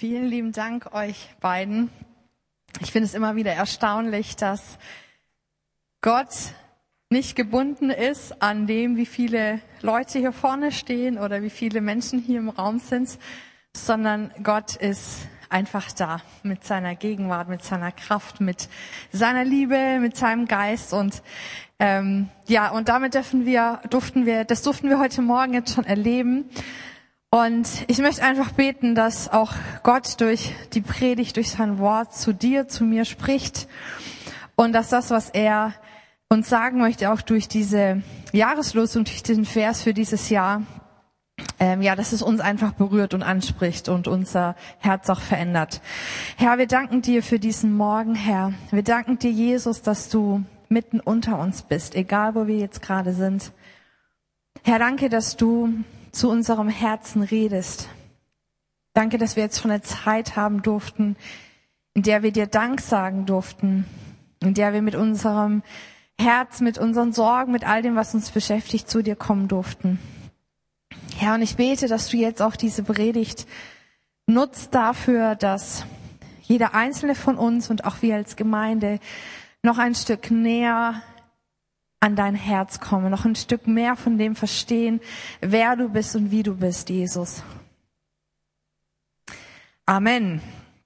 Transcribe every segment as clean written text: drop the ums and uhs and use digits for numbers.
Vielen lieben Dank euch beiden. Ich finde es immer wieder erstaunlich, dass Gott nicht gebunden ist an dem, wie viele Leute hier vorne stehen oder wie viele Menschen hier im Raum sind, sondern Gott ist einfach da mit seiner Gegenwart, mit seiner Kraft, mit seiner Liebe, mit seinem Geist und und damit durften wir heute Morgen jetzt schon erleben. Und ich möchte einfach beten, dass auch Gott durch die Predigt, durch sein Wort zu dir, zu mir spricht und dass das, was er uns sagen möchte, auch durch diese Jahreslosung, durch diesen Vers für dieses Jahr, dass es uns einfach berührt und anspricht und unser Herz auch verändert. Herr, wir danken dir für diesen Morgen, Herr. Wir danken dir, Jesus, dass du mitten unter uns bist, egal wo wir jetzt gerade sind. Herr, danke, dass du zu unserem Herzen redest. Danke, dass wir jetzt schon eine Zeit haben durften, in der wir dir Dank sagen durften, in der wir mit unserem Herz, mit unseren Sorgen, mit all dem, was uns beschäftigt, zu dir kommen durften. Herr, und ich bete, dass du jetzt auch diese Predigt nutzt dafür, dass jeder einzelne von uns und auch wir als Gemeinde noch ein Stück näher an dein Herz kommen, noch ein Stück mehr von dem verstehen, wer du bist und wie du bist, Jesus. Amen.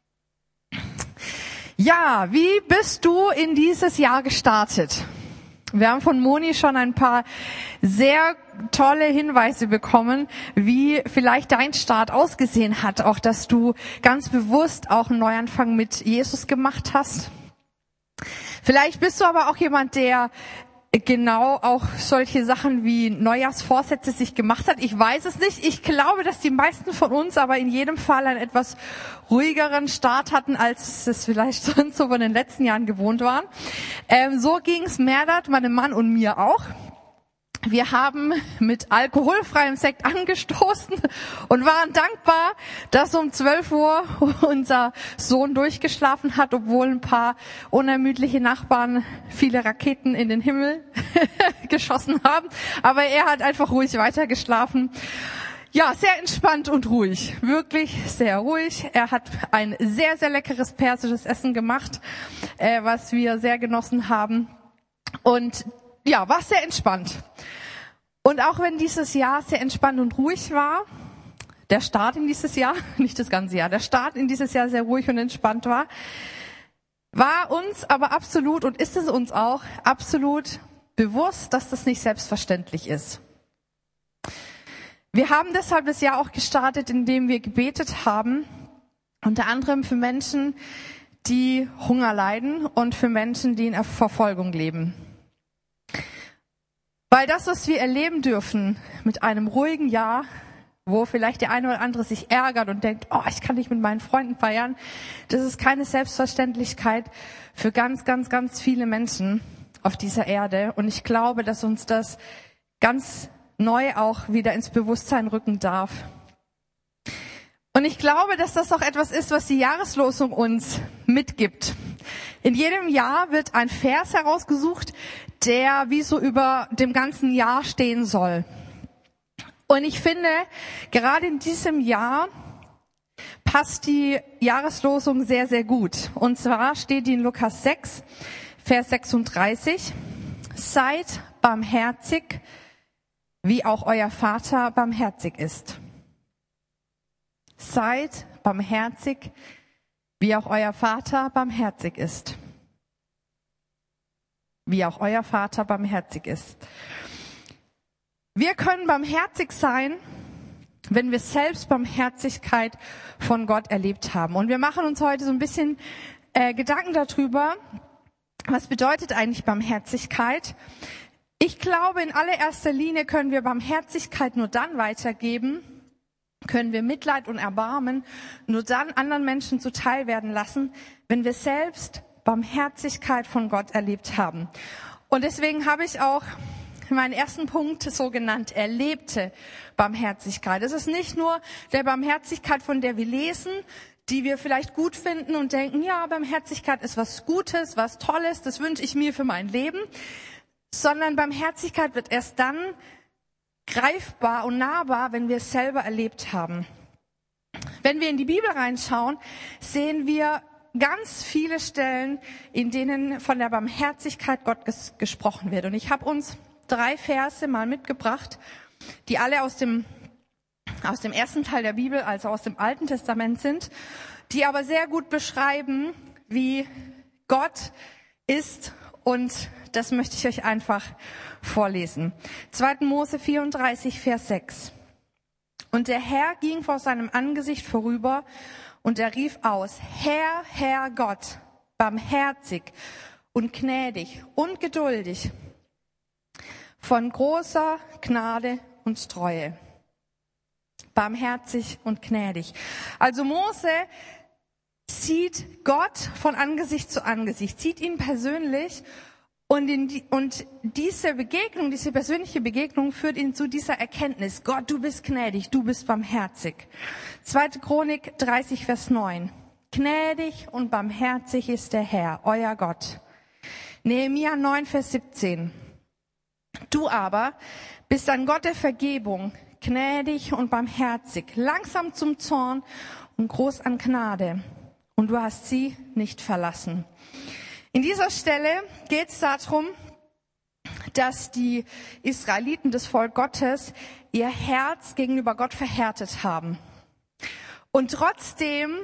Ja, wie bist du in dieses Jahr gestartet? Wir haben von Moni schon ein paar sehr tolle Hinweise bekommen, wie vielleicht dein Start ausgesehen hat. Auch, dass du ganz bewusst auch einen Neuanfang mit Jesus gemacht hast. Vielleicht bist du aber auch jemand, der genau auch solche Sachen wie Neujahrsvorsätze sich gemacht hat. Ich weiß es nicht. Ich glaube, dass die meisten von uns aber in jedem Fall einen etwas ruhigeren Start hatten, als es vielleicht sonst so von den letzten Jahren gewohnt waren. So ging es Merdat, meinem Mann und mir auch. Wir haben mit alkoholfreiem Sekt angestoßen und waren dankbar, dass um 12 Uhr unser Sohn durchgeschlafen hat, obwohl ein paar unermüdliche Nachbarn viele Raketen in den Himmel geschossen haben. Aber er hat einfach ruhig weitergeschlafen. Ja, sehr entspannt und ruhig. Wirklich sehr ruhig. Er hat ein sehr, sehr leckeres persisches Essen gemacht, was wir sehr genossen haben. Und ja, war sehr entspannt. Und auch wenn dieses Jahr sehr entspannt und ruhig war, der Start in dieses Jahr, nicht das ganze Jahr, der Start in dieses Jahr sehr ruhig und entspannt war uns aber absolut und ist es uns auch absolut bewusst, dass das nicht selbstverständlich ist. Wir haben deshalb das Jahr auch gestartet, indem wir gebetet haben, unter anderem für Menschen, die Hunger leiden und für Menschen, die in Verfolgung leben. Weil das, was wir erleben dürfen mit einem ruhigen Jahr, wo vielleicht der eine oder andere sich ärgert und denkt, ich kann nicht mit meinen Freunden feiern, das ist keine Selbstverständlichkeit für ganz, ganz, ganz viele Menschen auf dieser Erde. Und ich glaube, dass uns das ganz neu auch wieder ins Bewusstsein rücken darf. Und ich glaube, dass das auch etwas ist, was die Jahreslosung uns mitgibt. In jedem Jahr wird ein Vers herausgesucht, der wie so über dem ganzen Jahr stehen soll. Und ich finde, gerade in diesem Jahr passt die Jahreslosung sehr, sehr gut. Und zwar steht die in Lukas 6, Vers 36. Seid barmherzig, wie auch euer Vater barmherzig ist. Seid barmherzig, wie auch euer Vater barmherzig ist. Wie auch euer Vater barmherzig ist. Wir können barmherzig sein, wenn wir selbst Barmherzigkeit von Gott erlebt haben. Und wir machen uns heute so ein bisschen Gedanken darüber, was bedeutet eigentlich Barmherzigkeit? Ich glaube, in allererster Linie können wir Barmherzigkeit nur dann weitergeben, können wir Mitleid und Erbarmen nur dann anderen Menschen zuteil werden lassen, wenn wir selbst Barmherzigkeit von Gott erlebt haben. Und deswegen habe ich auch meinen ersten Punkt so genannt, erlebte Barmherzigkeit. Es ist nicht nur der Barmherzigkeit, von der wir lesen, die wir vielleicht gut finden und denken, ja, Barmherzigkeit ist was Gutes, was Tolles, das wünsche ich mir für mein Leben, sondern Barmherzigkeit wird erst dann greifbar und nahbar, wenn wir es selber erlebt haben. Wenn wir in die Bibel reinschauen, sehen wir ganz viele Stellen, in denen von der Barmherzigkeit Gottes gesprochen wird. Und ich habe uns 3 Verse mal mitgebracht, die alle aus dem ersten Teil der Bibel, also aus dem Alten Testament sind, die aber sehr gut beschreiben, wie Gott ist, und das möchte ich euch einfach vorlesen. 2. Mose 34, Vers 6. Und der Herr ging vor seinem Angesicht vorüber, und er rief aus: Herr, Herr Gott, barmherzig und gnädig und geduldig, von großer Gnade und Treue. Barmherzig und gnädig. Also Mose sieht Gott von Angesicht zu Angesicht, sieht ihn persönlich, und diese Begegnung, diese persönliche Begegnung führt ihn zu dieser Erkenntnis: Gott, du bist gnädig, du bist barmherzig. 2. Chronik 30, Vers 9. Gnädig und barmherzig ist der Herr, euer Gott. Nehemia 9, Vers 17. Du aber bist ein Gott der Vergebung, gnädig und barmherzig, langsam zum Zorn und groß an Gnade. Und du hast sie nicht verlassen. In dieser Stelle geht es darum, dass die Israeliten, das Volk Gottes, ihr Herz gegenüber Gott verhärtet haben. Und trotzdem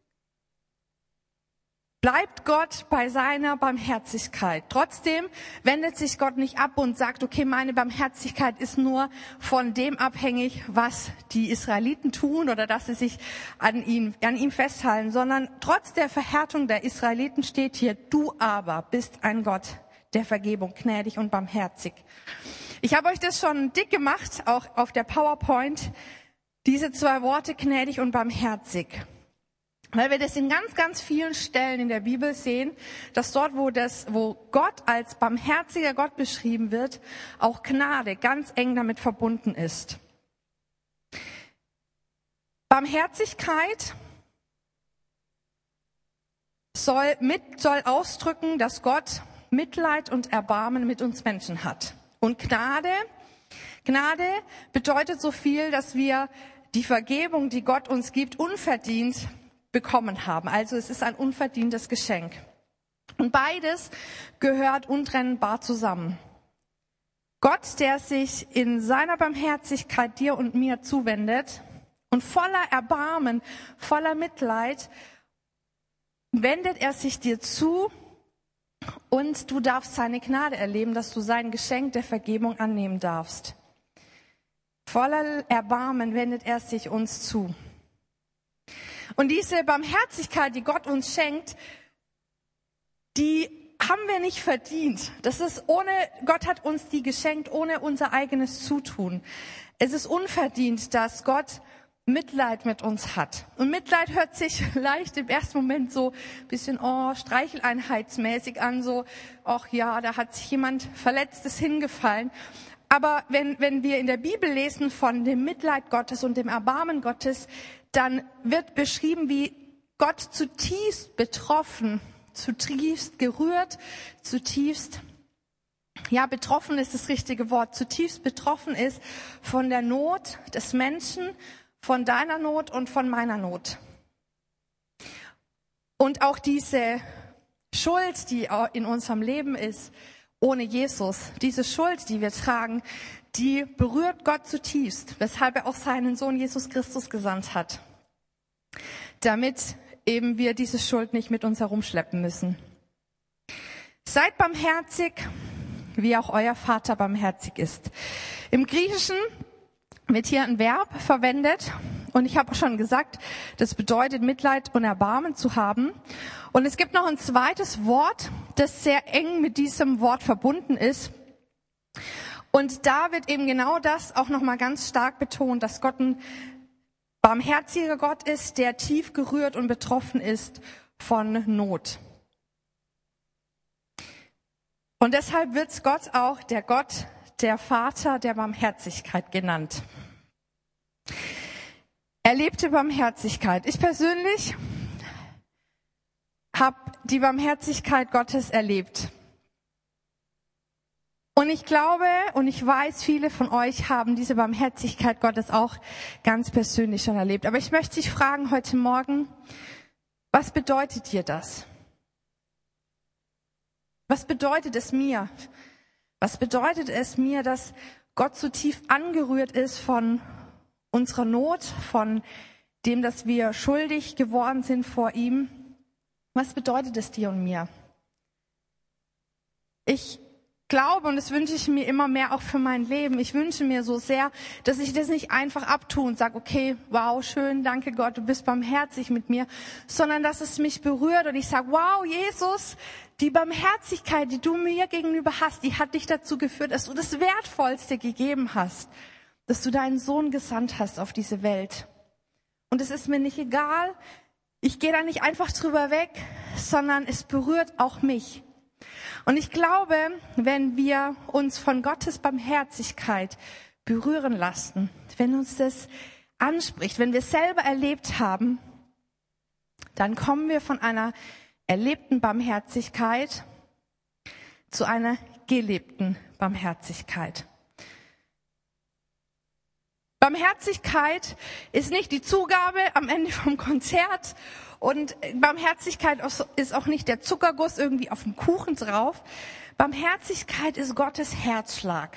bleibt Gott bei seiner Barmherzigkeit. Trotzdem wendet sich Gott nicht ab und sagt: Okay, meine Barmherzigkeit ist nur von dem abhängig, was die Israeliten tun oder dass sie sich an ihm festhalten, sondern trotz der Verhärtung der Israeliten steht hier: Du aber bist ein Gott der Vergebung, gnädig und barmherzig. Ich habe euch das schon dick gemacht, auch auf der PowerPoint, diese 2 Worte, gnädig und barmherzig. Weil wir das in ganz, ganz vielen Stellen in der Bibel sehen, dass dort, wo Gott als barmherziger Gott beschrieben wird, auch Gnade ganz eng damit verbunden ist. Barmherzigkeit soll ausdrücken, dass Gott Mitleid und Erbarmen mit uns Menschen hat. Und Gnade bedeutet so viel, dass wir die Vergebung, die Gott uns gibt, unverdient bekommen haben. Also es ist ein unverdientes Geschenk. Und beides gehört untrennbar zusammen. Gott, der sich in seiner Barmherzigkeit dir und mir zuwendet und voller Erbarmen, voller Mitleid, wendet er sich dir zu, und du darfst seine Gnade erleben, dass du sein Geschenk der Vergebung annehmen darfst. Voller Erbarmen wendet er sich uns zu. Und diese Barmherzigkeit, die Gott uns schenkt, die haben wir nicht verdient. Gott hat uns die geschenkt ohne unser eigenes Zutun. Es ist unverdient, dass Gott Mitleid mit uns hat. Und Mitleid hört sich leicht im ersten Moment so ein bisschen streicheleinheitsmäßig an, so, ach ja, da hat sich jemand Verletztes hingefallen. Aber wenn wir in der Bibel lesen von dem Mitleid Gottes und dem Erbarmen Gottes, dann wird beschrieben, wie Gott zutiefst betroffen, zutiefst gerührt, betroffen ist das richtige Wort, zutiefst betroffen ist von der Not des Menschen, von deiner Not und von meiner Not. Und auch diese Schuld, die in unserem Leben ist, ohne Jesus, diese Schuld, die wir tragen, die berührt Gott zutiefst, weshalb er auch seinen Sohn Jesus Christus gesandt hat, damit eben wir diese Schuld nicht mit uns herumschleppen müssen. Seid barmherzig, wie auch euer Vater barmherzig ist. Im Griechischen wird hier ein Verb verwendet, und ich habe schon gesagt, das bedeutet Mitleid und Erbarmen zu haben. Und es gibt noch ein zweites Wort, das sehr eng mit diesem Wort verbunden ist. Und da wird eben genau das auch nochmal ganz stark betont, dass Gott ein barmherziger Gott ist, der tief gerührt und betroffen ist von Not. Und deshalb wird Gott auch der Gott, der Vater der Barmherzigkeit genannt. Erlebte Barmherzigkeit. Ich persönlich habe die Barmherzigkeit Gottes erlebt. Und ich glaube und ich weiß, viele von euch haben diese Barmherzigkeit Gottes auch ganz persönlich schon erlebt. Aber ich möchte dich fragen heute Morgen, was bedeutet dir das? Was bedeutet es mir? Was bedeutet es mir, dass Gott so tief angerührt ist von unserer Not, von dem, dass wir schuldig geworden sind vor ihm? Was bedeutet es dir und mir? Ich glaube, und das wünsche ich mir immer mehr auch für mein Leben, ich wünsche mir so sehr, dass ich das nicht einfach abtue und sage, okay, wow, schön, danke Gott, du bist barmherzig mit mir, sondern dass es mich berührt und ich sage, wow, Jesus, die Barmherzigkeit, die du mir gegenüber hast, die hat dich dazu geführt, dass du das Wertvollste gegeben hast, dass du deinen Sohn gesandt hast auf diese Welt. Und es ist mir nicht egal, ich gehe da nicht einfach drüber weg, sondern es berührt auch mich. Und ich glaube, wenn wir uns von Gottes Barmherzigkeit berühren lassen, wenn uns das anspricht, wenn wir es selber erlebt haben, dann kommen wir von einer erlebten Barmherzigkeit zu einer gelebten Barmherzigkeit. Barmherzigkeit ist nicht die Zugabe am Ende vom Konzert und Barmherzigkeit ist auch nicht der Zuckerguss irgendwie auf dem Kuchen drauf. Barmherzigkeit ist Gottes Herzschlag.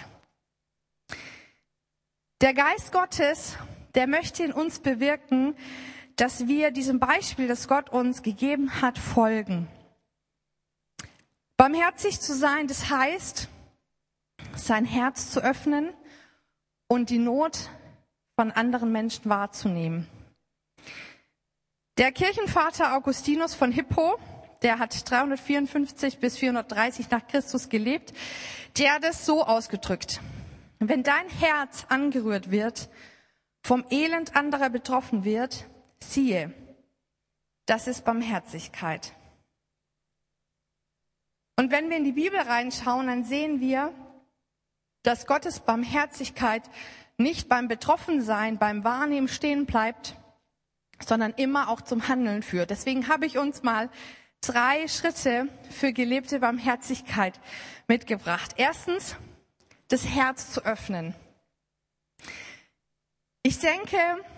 Der Geist Gottes, der möchte in uns bewirken, dass wir diesem Beispiel, das Gott uns gegeben hat, folgen. Barmherzig zu sein, das heißt, sein Herz zu öffnen und die Not von anderen Menschen wahrzunehmen. Der Kirchenvater Augustinus von Hippo, der hat 354 bis 430 nach Christus gelebt, der hat es so ausgedrückt: Wenn dein Herz angerührt wird, vom Elend anderer betroffen wird, siehe, das ist Barmherzigkeit. Und wenn wir in die Bibel reinschauen, dann sehen wir, dass Gottes Barmherzigkeit nicht beim Betroffensein, beim Wahrnehmen stehen bleibt, sondern immer auch zum Handeln führt. Deswegen habe ich uns mal 3 Schritte für gelebte Barmherzigkeit mitgebracht. Erstens, das Herz zu öffnen. Ich denke,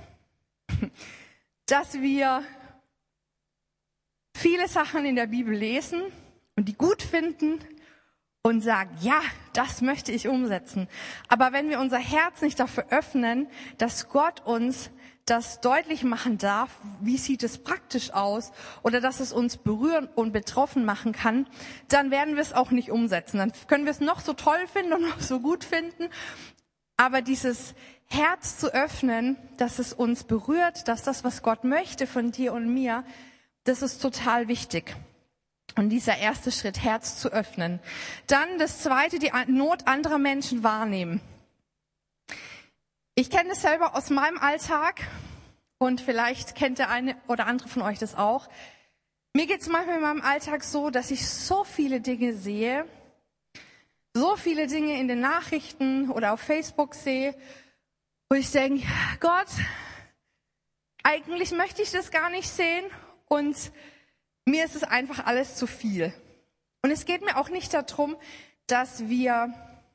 dass wir viele Sachen in der Bibel lesen und die gut finden und sagen, ja, das möchte ich umsetzen. Aber wenn wir unser Herz nicht dafür öffnen, dass Gott uns das deutlich machen darf, wie sieht es praktisch aus, oder dass es uns berühren und betroffen machen kann, dann werden wir es auch nicht umsetzen. Dann können wir es noch so toll finden und noch so gut finden. Aber dieses Herz zu öffnen, dass es uns berührt, dass das, was Gott möchte von dir und mir, das ist total wichtig. Und dieser erste Schritt, Herz zu öffnen. Dann das zweite, die Not anderer Menschen wahrnehmen. Ich kenne das selber aus meinem Alltag und vielleicht kennt der eine oder andere von euch das auch. Mir geht es manchmal in meinem Alltag so, dass ich so viele Dinge sehe, so viele Dinge in den Nachrichten oder auf Facebook sehe, wo ich denke, Gott, eigentlich möchte ich das gar nicht sehen und mir ist es einfach alles zu viel. Und es geht mir auch nicht darum, dass wir,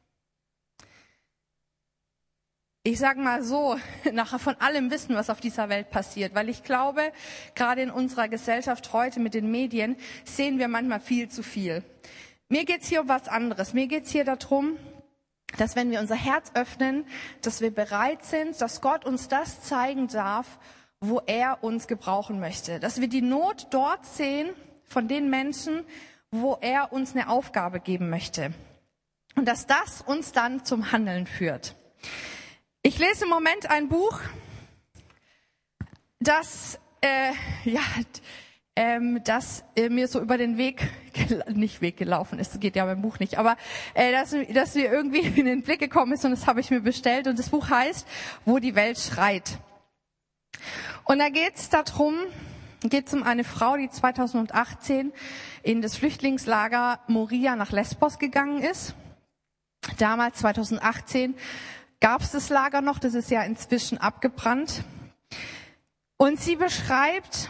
ich sage mal so, nachher von allem wissen, was auf dieser Welt passiert. Weil ich glaube, gerade in unserer Gesellschaft heute mit den Medien sehen wir manchmal viel zu viel. Mir geht's hier um was anderes. Mir geht's hier darum, dass wenn wir unser Herz öffnen, dass wir bereit sind, dass Gott uns das zeigen darf, wo er uns gebrauchen möchte. Dass wir die Not dort sehen von den Menschen, wo er uns eine Aufgabe geben möchte. Und dass das uns dann zum Handeln führt. Ich lese im Moment ein Buch, das mir so über den Weg gelaufen ist. Das geht ja beim Buch nicht, aber dass mir irgendwie in den Blick gekommen ist und das habe ich mir bestellt. Und das Buch heißt, Wo die Welt schreit. Und da geht's um eine Frau, die 2018 in das Flüchtlingslager Moria nach Lesbos gegangen ist. Damals, 2018, gab es das Lager noch, das ist ja inzwischen abgebrannt. Und sie beschreibt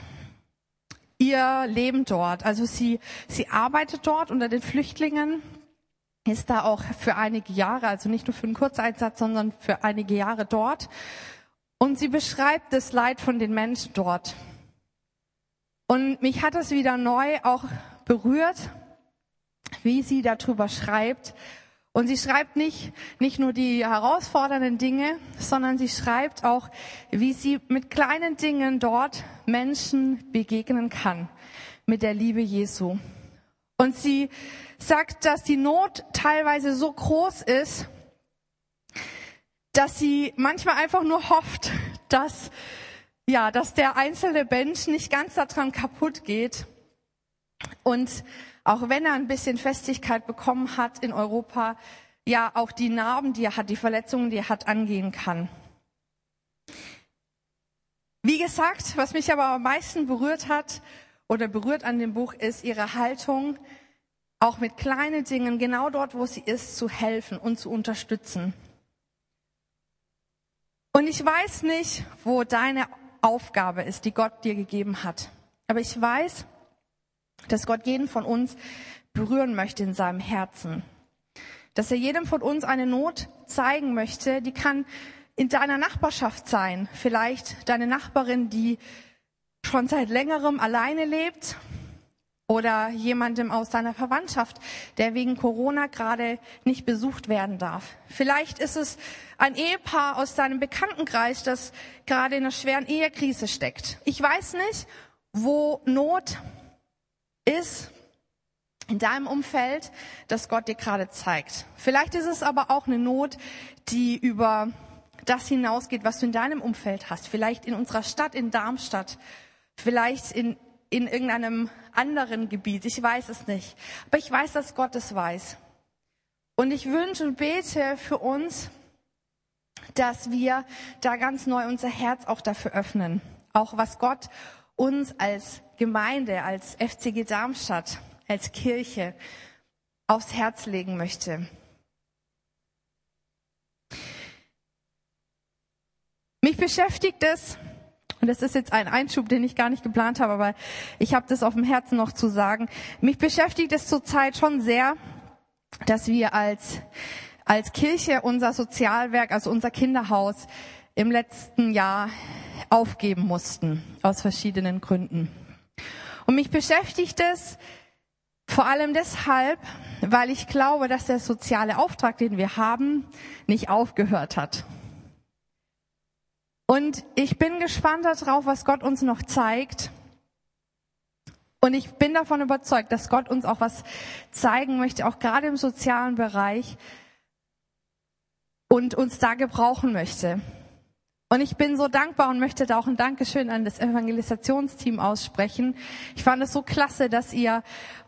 ihr Leben dort. Also sie arbeitet dort unter den Flüchtlingen ist da auch für einige Jahre, also nicht nur für einen Kurzeinsatz, sondern für einige Jahre dort. Und sie beschreibt das Leid von den Menschen dort. Und mich hat es wieder neu auch berührt, wie sie darüber schreibt. Und sie schreibt nicht nur die herausfordernden Dinge, sondern sie schreibt auch, wie sie mit kleinen Dingen dort Menschen begegnen kann, mit der Liebe Jesu. Und sie sagt, dass die Not teilweise so groß ist, dass sie manchmal einfach nur hofft, dass der einzelne Mensch nicht ganz daran kaputt geht. Und auch wenn er ein bisschen Festigkeit bekommen hat in Europa, ja auch die Narben, die er hat, die Verletzungen, die er hat, angehen kann. Wie gesagt, was mich aber am meisten berührt hat oder berührt an dem Buch, ist ihre Haltung, auch mit kleinen Dingen, genau dort, wo sie ist, zu helfen und zu unterstützen. Und ich weiß nicht, wo deine Aufgabe ist, die Gott dir gegeben hat. Aber ich weiß, dass Gott jeden von uns berühren möchte in seinem Herzen. Dass er jedem von uns eine Not zeigen möchte, die kann in deiner Nachbarschaft sein. Vielleicht deine Nachbarin, die schon seit längerem alleine lebt, oder jemandem aus deiner Verwandtschaft, der wegen Corona gerade nicht besucht werden darf. Vielleicht ist es ein Ehepaar aus deinem Bekanntenkreis, das gerade in einer schweren Ehekrise steckt. Ich weiß nicht, wo Not ist in deinem Umfeld, das Gott dir gerade zeigt. Vielleicht ist es aber auch eine Not, die über das hinausgeht, was du in deinem Umfeld hast. Vielleicht in unserer Stadt, in Darmstadt. Vielleicht in irgendeinem anderen Gebiet. Ich weiß es nicht. Aber ich weiß, dass Gott es weiß. Und ich wünsche und bete für uns, dass wir da ganz neu unser Herz auch dafür öffnen. Auch was Gott uns als Gemeinde, als FCG Darmstadt, als Kirche aufs Herz legen möchte. Mich beschäftigt es, und das ist jetzt ein Einschub, den ich gar nicht geplant habe, aber ich habe das auf dem Herzen noch zu sagen. Mich beschäftigt es zurzeit schon sehr, dass wir als Kirche unser Sozialwerk, also unser Kinderhaus, im letzten Jahr aufgeben mussten, aus verschiedenen Gründen. Und mich beschäftigt es vor allem deshalb, weil ich glaube, dass der soziale Auftrag, den wir haben, nicht aufgehört hat. Und ich bin gespannt darauf, was Gott uns noch zeigt. Und ich bin davon überzeugt, dass Gott uns auch was zeigen möchte, auch gerade im sozialen Bereich, und uns da gebrauchen möchte. Und ich bin so dankbar und möchte da auch ein Dankeschön an das Evangelisationsteam aussprechen. Ich fand es so klasse, dass ihr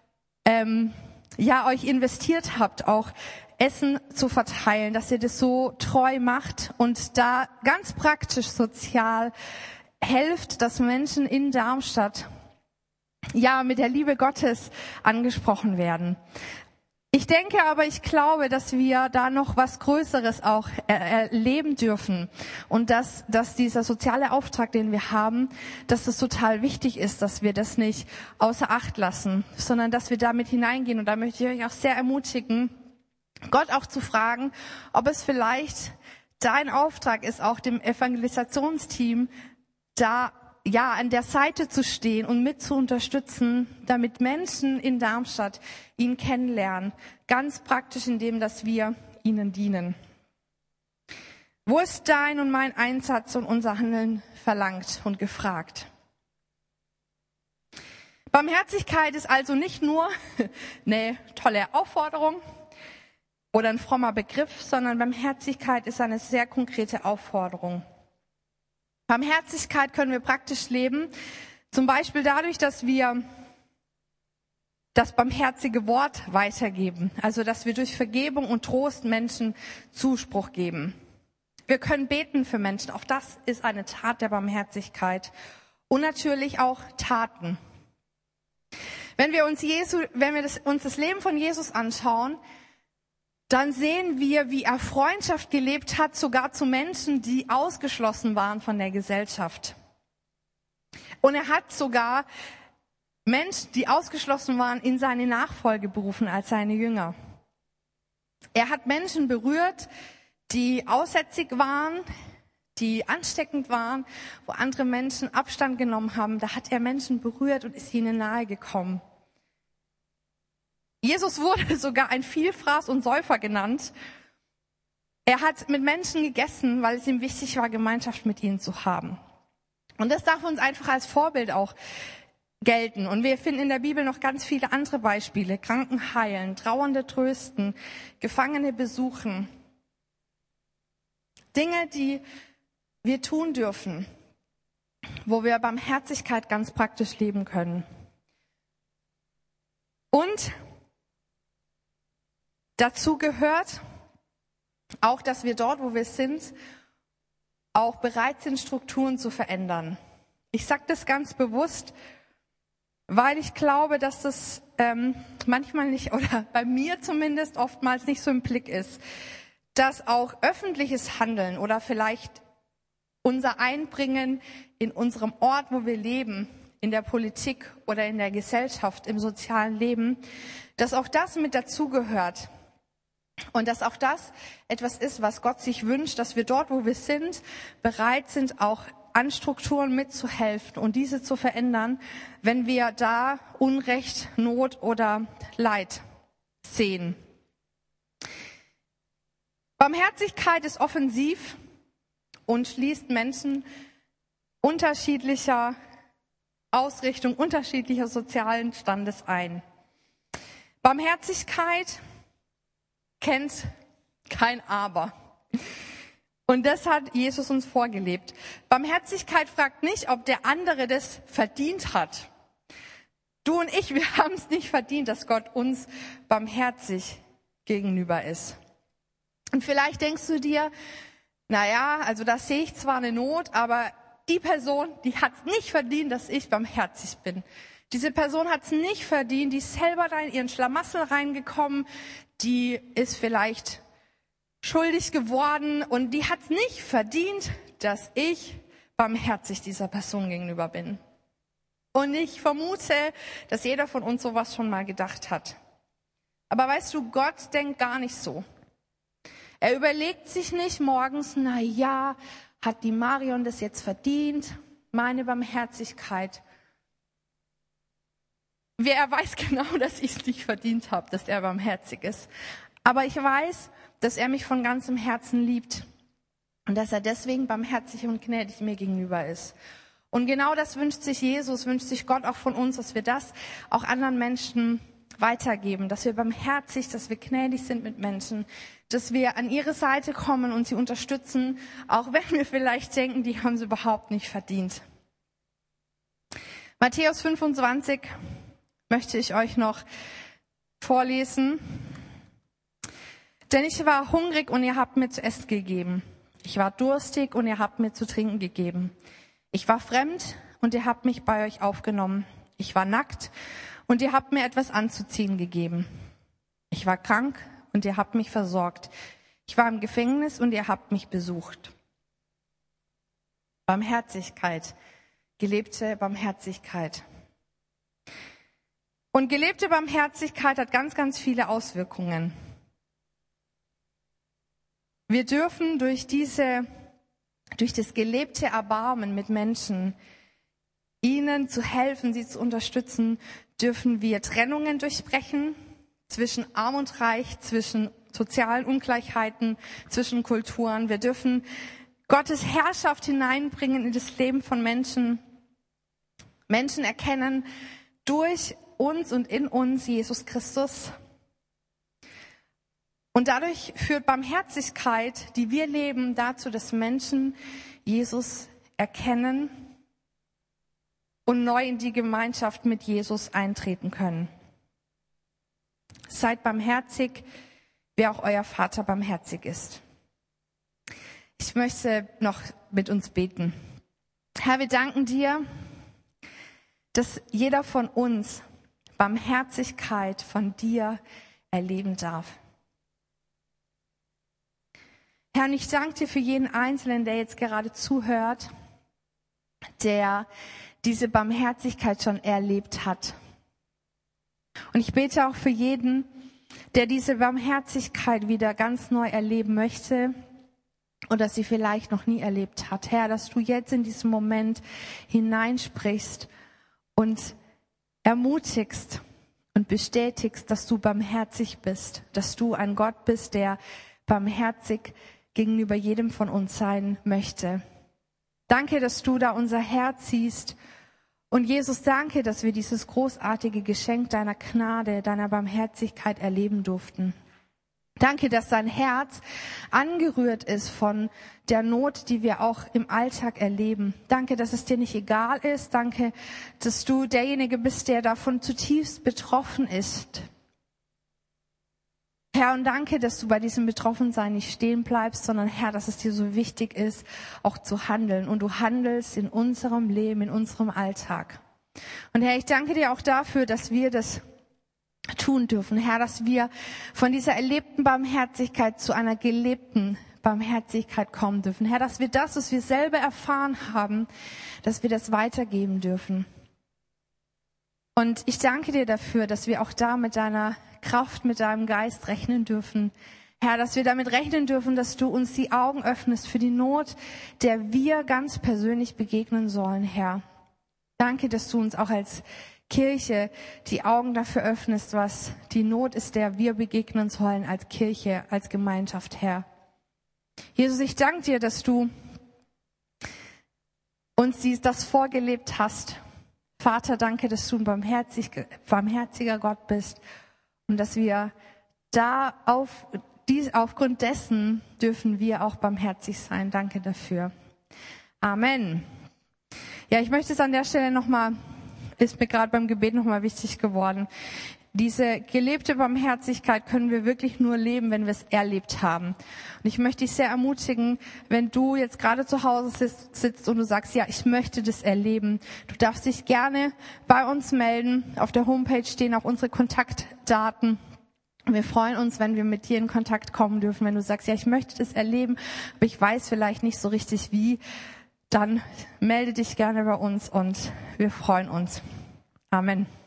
euch investiert habt, auch Essen zu verteilen, dass ihr das so treu macht und da ganz praktisch sozial helft, dass Menschen in Darmstadt mit der Liebe Gottes angesprochen werden. Ich denke aber, ich glaube, dass wir da noch was Größeres auch erleben dürfen und dass dieser soziale Auftrag, den wir haben, dass es total wichtig ist, dass wir das nicht außer Acht lassen, sondern dass wir damit hineingehen. Und da möchte ich euch auch sehr ermutigen, Gott auch zu fragen, ob es vielleicht dein Auftrag ist, auch dem Evangelisationsteam da an der Seite zu stehen und mit zu unterstützen, damit Menschen in Darmstadt ihn kennenlernen. Ganz praktisch in dem, dass wir ihnen dienen. Wo ist dein und mein Einsatz und unser Handeln verlangt und gefragt? Barmherzigkeit ist also nicht nur eine tolle Aufforderung oder ein frommer Begriff, sondern Barmherzigkeit ist eine sehr konkrete Aufforderung. Barmherzigkeit können wir praktisch leben, zum Beispiel dadurch, dass wir das barmherzige Wort weitergeben, also dass wir durch Vergebung und Trost Menschen Zuspruch geben. Wir können beten für Menschen, auch das ist eine Tat der Barmherzigkeit und natürlich auch Taten. Wenn wir uns das Leben von Jesus anschauen, dann sehen wir, wie er Freundschaft gelebt hat, sogar zu Menschen, die ausgeschlossen waren von der Gesellschaft. Und er hat sogar Menschen, die ausgeschlossen waren, in seine Nachfolge berufen als seine Jünger. Er hat Menschen berührt, die aussätzig waren, die ansteckend waren, wo andere Menschen Abstand genommen haben. Da hat er Menschen berührt und ist ihnen nahe gekommen. Jesus wurde sogar ein Vielfraß und Säufer genannt. Er hat mit Menschen gegessen, weil es ihm wichtig war, Gemeinschaft mit ihnen zu haben. Und das darf uns einfach als Vorbild auch gelten. Und wir finden in der Bibel noch ganz viele andere Beispiele. Kranken heilen, Trauernde trösten, Gefangene besuchen. Dinge, die wir tun dürfen, wo wir Barmherzigkeit ganz praktisch leben können. Und dazu gehört auch, dass wir dort, wo wir sind, auch bereit sind, Strukturen zu verändern. Ich sage das ganz bewusst, weil ich glaube, dass das manchmal nicht, oder bei mir zumindest oftmals nicht so im Blick ist, dass auch öffentliches Handeln oder vielleicht unser Einbringen in unserem Ort, wo wir leben, in der Politik oder in der Gesellschaft, im sozialen Leben, dass auch das mit dazugehört. Und dass auch das etwas ist, was Gott sich wünscht, dass wir dort, wo wir sind, bereit sind, auch an Strukturen mitzuhelfen und diese zu verändern, wenn wir da Unrecht, Not oder Leid sehen. Barmherzigkeit ist offensiv und schließt Menschen unterschiedlicher Ausrichtung, unterschiedlicher sozialen Standes ein. Barmherzigkeit kennt kein Aber. Und das hat Jesus uns vorgelebt. Barmherzigkeit fragt nicht, ob der andere das verdient hat. Du und ich, wir haben es nicht verdient, dass Gott uns barmherzig gegenüber ist. Und vielleicht denkst du dir, naja, also da sehe ich zwar eine Not, aber die Person, die hat es nicht verdient, dass ich barmherzig bin. Diese Person hat es nicht verdient, die ist selber da in ihren Schlamassel reingekommen, die ist vielleicht schuldig geworden und die hat es nicht verdient, dass ich barmherzig dieser Person gegenüber bin. Und ich vermute, dass jeder von uns sowas schon mal gedacht hat. Aber weißt du, Gott denkt gar nicht so. Er überlegt sich nicht morgens, na ja, hat die Marion das jetzt verdient, meine Barmherzigkeit? Er weiß genau, dass ich es nicht verdient habe, dass er barmherzig ist. Aber ich weiß, dass er mich von ganzem Herzen liebt und dass er deswegen barmherzig und gnädig mir gegenüber ist. Und genau das wünscht sich Jesus, wünscht sich Gott auch von uns, dass wir das auch anderen Menschen weitergeben, dass wir barmherzig, dass wir gnädig sind mit Menschen, dass wir an ihre Seite kommen und sie unterstützen, auch wenn wir vielleicht denken, die haben es überhaupt nicht verdient. Matthäus 25 möchte ich euch noch vorlesen. Denn ich war hungrig und ihr habt mir zu essen gegeben. Ich war durstig und ihr habt mir zu trinken gegeben. Ich war fremd und ihr habt mich bei euch aufgenommen. Ich war nackt und ihr habt mir etwas anzuziehen gegeben. Ich war krank und ihr habt mich versorgt. Ich war im Gefängnis und ihr habt mich besucht. Barmherzigkeit, gelebte Barmherzigkeit. Und gelebte Barmherzigkeit hat ganz, ganz viele Auswirkungen. Wir dürfen durch das gelebte Erbarmen mit Menschen, ihnen zu helfen, sie zu unterstützen, dürfen wir Trennungen durchbrechen zwischen Arm und Reich, zwischen sozialen Ungleichheiten, zwischen Kulturen. Wir dürfen Gottes Herrschaft hineinbringen in das Leben von Menschen. Menschen erkennen durch uns und in uns Jesus Christus. Und dadurch führt Barmherzigkeit, die wir leben, dazu, dass Menschen Jesus erkennen und neu in die Gemeinschaft mit Jesus eintreten können. Seid barmherzig, wie auch euer Vater barmherzig ist. Ich möchte noch mit uns beten. Herr, wir danken dir, dass jeder von uns Barmherzigkeit von dir erleben darf. Herr, und ich danke dir für jeden Einzelnen, der jetzt gerade zuhört, der diese Barmherzigkeit schon erlebt hat. Und ich bete auch für jeden, der diese Barmherzigkeit wieder ganz neu erleben möchte oder sie vielleicht noch nie erlebt hat. Herr, dass du jetzt in diesem Moment hineinsprichst und ermutigst und bestätigst, dass du barmherzig bist, dass du ein Gott bist, der barmherzig gegenüber jedem von uns sein möchte. Danke, dass du da unser Herz siehst. Und Jesus, danke, dass wir dieses großartige Geschenk deiner Gnade, deiner Barmherzigkeit erleben durften. Danke, dass dein Herz angerührt ist von der Not, die wir auch im Alltag erleben. Danke, dass es dir nicht egal ist. Danke, dass du derjenige bist, der davon zutiefst betroffen ist. Herr, und danke, dass du bei diesem Betroffensein nicht stehen bleibst, sondern Herr, dass es dir so wichtig ist, auch zu handeln. Und du handelst in unserem Leben, in unserem Alltag. Und Herr, ich danke dir auch dafür, dass wir das tun dürfen. Herr, dass wir von dieser erlebten Barmherzigkeit zu einer gelebten Barmherzigkeit kommen dürfen. Herr, dass wir das, was wir selber erfahren haben, dass wir das weitergeben dürfen. Und ich danke dir dafür, dass wir auch da mit deiner Kraft, mit deinem Geist rechnen dürfen. Herr, dass wir damit rechnen dürfen, dass du uns die Augen öffnest für die Not, der wir ganz persönlich begegnen sollen, Herr. Danke, dass du uns auch als Kirche die Augen dafür öffnest, was die Not ist, der wir begegnen sollen als Kirche, als Gemeinschaft, Herr. Jesus, ich danke dir, dass du uns das vorgelebt hast. Vater, danke, dass du ein barmherziger Gott bist und dass wir da aufgrund dessen dürfen wir auch barmherzig sein. Danke dafür. Amen. Ja, ich möchte es an der Stelle ist mir gerade beim Gebet nochmal wichtig geworden. Diese gelebte Barmherzigkeit können wir wirklich nur leben, wenn wir es erlebt haben. Und ich möchte dich sehr ermutigen, wenn du jetzt gerade zu Hause sitzt und du sagst, ja, ich möchte das erleben. Du darfst dich gerne bei uns melden. Auf der Homepage stehen auch unsere Kontaktdaten. Wir freuen uns, wenn wir mit dir in Kontakt kommen dürfen. Wenn du sagst, ja, ich möchte das erleben, aber ich weiß vielleicht nicht so richtig wie, dann melde dich gerne bei uns und wir freuen uns. Amen.